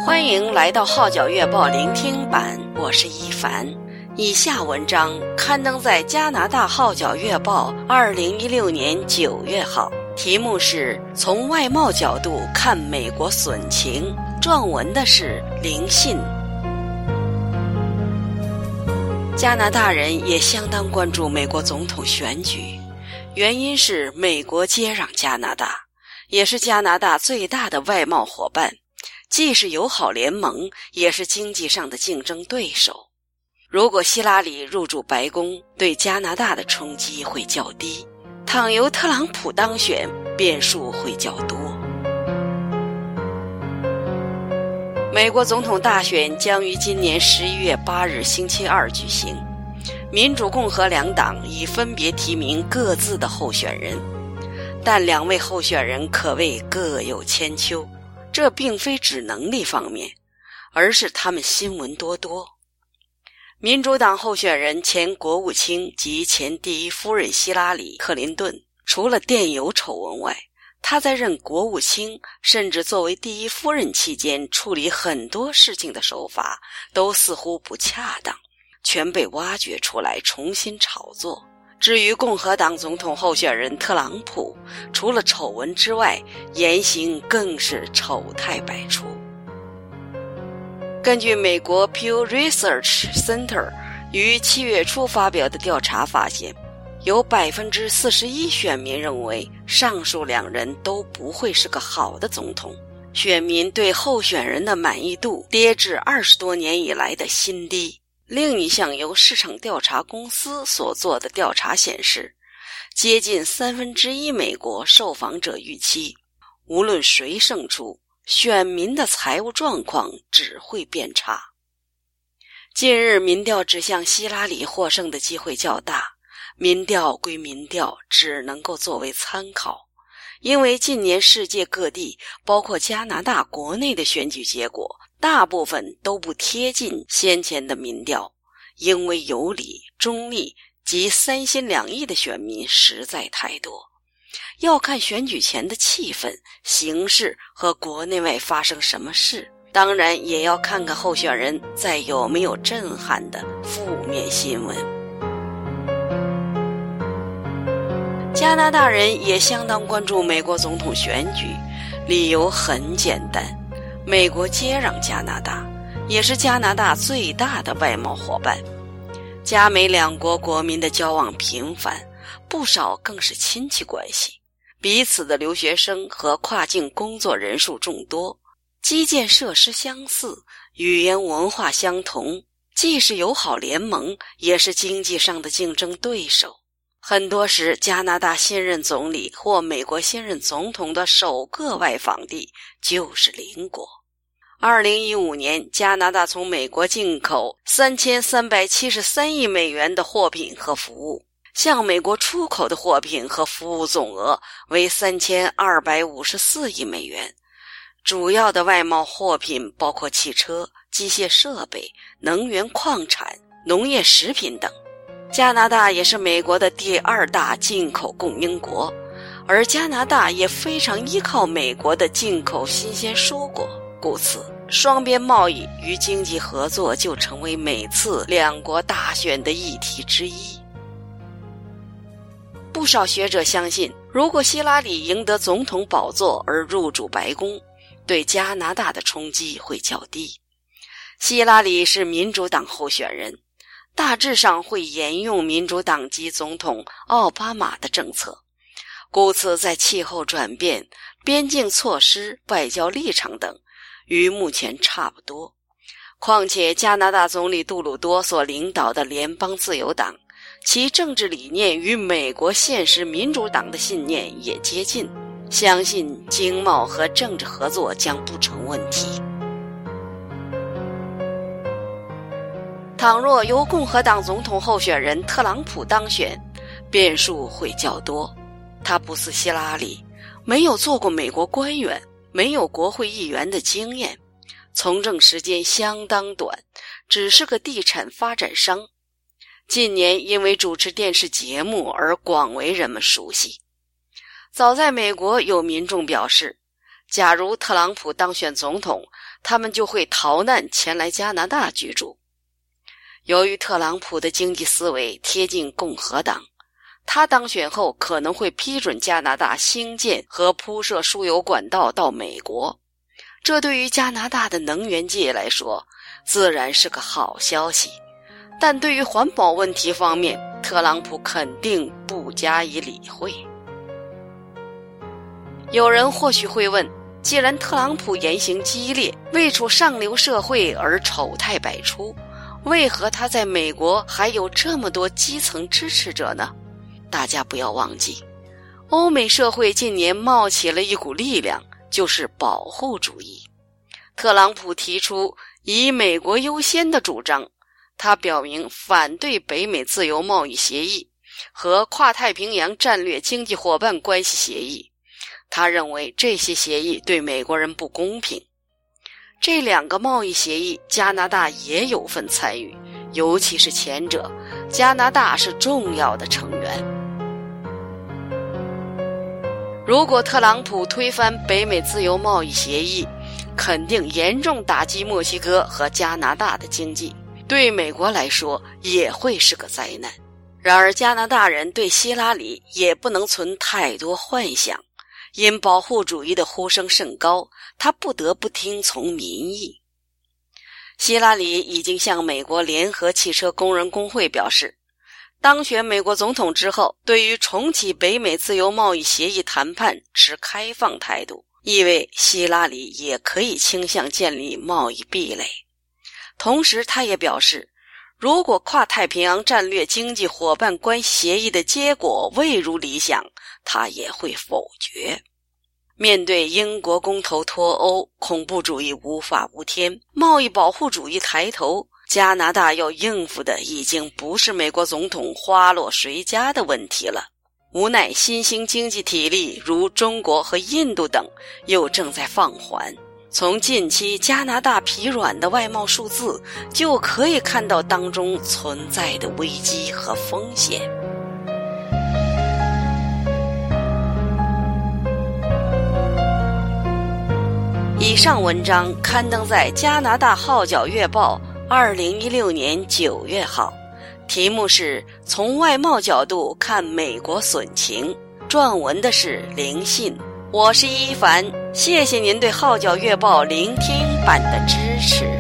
欢迎来到号角月报聆听版，我是一凡。以下文章刊登在加拿大号角月报2016年9月号，题目是从外贸角度看美国损情，撰文的是林信。加拿大人也相当关注美国总统选举，原因是美国接壤加拿大，也是加拿大最大的外贸伙伴，既是友好联盟，也是经济上的竞争对手。如果希拉里入驻白宫，对加拿大的冲击会较低；倘由特朗普当选，变数会较多。美国总统大选将于今年11月8日星期二举行，民主共和两党已分别提名各自的候选人，但两位候选人可谓各有千秋。这并非指能力方面，而是他们新闻多多。民主党候选人前国务卿及前第一夫人希拉里·克林顿，除了电邮丑闻外，他在任国务卿甚至作为第一夫人期间处理很多事情的手法都似乎不恰当，全被挖掘出来重新炒作。至于共和党总统候选人特朗普，除了丑闻之外，言行更是丑态百出。根据美国 Pew Research Center 于7月初发表的调查发现，有 41% 选民认为上述两人都不会是个好的总统，选民对候选人的满意度跌至20多年以来的新低。另一项由市场调查公司所做的调查显示，接近1/3美国受访者预期，无论谁胜出，选民的财务状况只会变差。近日民调指向希拉里获胜的机会较大，民调归民调，只能够作为参考，因为近年世界各地，包括加拿大国内的选举结果，大部分都不贴近先前的民调，因为有理、中立及三心两意的选民实在太多。要看选举前的气氛、形势和国内外发生什么事，当然也要看看候选人在有没有震撼的负面新闻。加拿大人也相当关注美国总统选举，理由很简单，美国接壤加拿大，也是加拿大最大的外贸伙伴。加美两国国民的交往频繁，不少更是亲戚关系，彼此的留学生和跨境工作人数众多，基建设施相似，语言文化相同，既是友好联盟，也是经济上的竞争对手。很多时，加拿大新任总理或美国新任总统的首个外访地就是邻国。2015年，加拿大从美国进口3373亿美元的货品和服务，向美国出口的货品和服务总额为3254亿美元。主要的外贸货品包括汽车、机械设备、能源矿产、农业食品等。加拿大也是美国的第二大进口供应国，而加拿大也非常依靠美国的进口新鲜蔬果，故此双边贸易与经济合作就成为每次两国大选的议题之一。不少学者相信，如果希拉里赢得总统宝座而入驻白宫，对加拿大的冲击会较低。希拉里是民主党候选人，大致上会沿用民主党籍总统奥巴马的政策，故此在气候转变、边境措施、外交立场等与目前差不多。况且加拿大总理杜鲁多所领导的联邦自由党，其政治理念与美国现实民主党的信念也接近，相信经贸和政治合作将不成问题。倘若由共和党总统候选人特朗普当选，变数会较多。他不似希拉里，没有做过美国官员，没有国会议员的经验，从政时间相当短，只是个地产发展商。近年因为主持电视节目而广为人们熟悉。早在美国，有民众表示， 假如特朗普当选总统，他们就会逃难前来加拿大居住。由于特朗普的经济思维贴近共和党，他当选后可能会批准加拿大兴建和铺设输油管道到美国，这对于加拿大的能源界来说自然是个好消息。但对于环保问题方面，特朗普肯定不加以理会。有人或许会问，既然特朗普言行激烈，为处上流社会而丑态百出，为何他在美国还有这么多基层支持者呢？大家不要忘记，欧美社会近年冒起了一股力量，就是保护主义。特朗普提出以美国优先的主张，他表明反对北美自由贸易协议和跨太平洋战略经济伙伴关系协议，他认为这些协议对美国人不公平。这两个贸易协议加拿大也有份参与，尤其是前者，加拿大是重要的成员。如果特朗普推翻北美自由贸易协议，肯定严重打击墨西哥和加拿大的经济，对美国来说也会是个灾难。然而加拿大人对希拉里也不能存太多幻想，因保护主义的呼声甚高，他不得不听从民意。希拉里已经向美国联合汽车工人工会表示，当选美国总统之后，对于重启北美自由贸易协议谈判持开放态度，意味希拉里也可以倾向建立贸易壁垒。同时他也表示，如果跨太平洋战略经济伙伴关系协议的结果未如理想，他也会否决。面对英国公投脱欧，恐怖主义无法无天，贸易保护主义抬头，加拿大要应付的已经不是美国总统花落谁家的问题了。无奈新兴经济体力如中国和印度等又正在放缓，从近期加拿大疲软的外贸数字就可以看到当中存在的危机和风险。以上文章刊登在加拿大号角月报2016年9月号，题目是从外贸角度看美国损情，撰文的是林信。我是一凡，谢谢您对号角月报聆听版的支持。